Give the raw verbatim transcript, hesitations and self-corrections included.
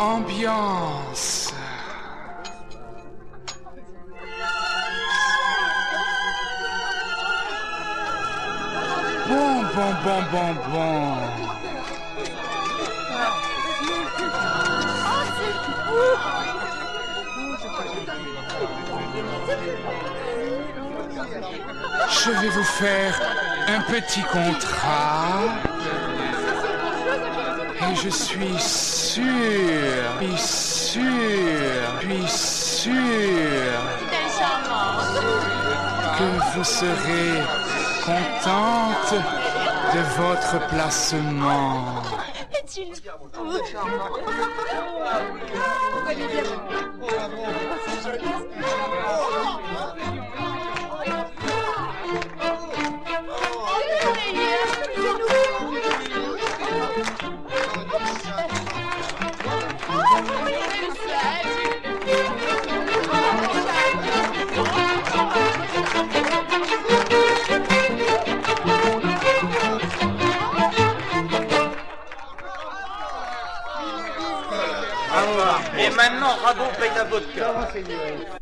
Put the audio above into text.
ambiance. Bon, bon, bon, bon, bon. Je vais vous faire un petit contrat. Et je suis sûr, puis sûr, puis sûr que vous serez contente de votre placement. Et maintenant, Rabot paye ta vodka.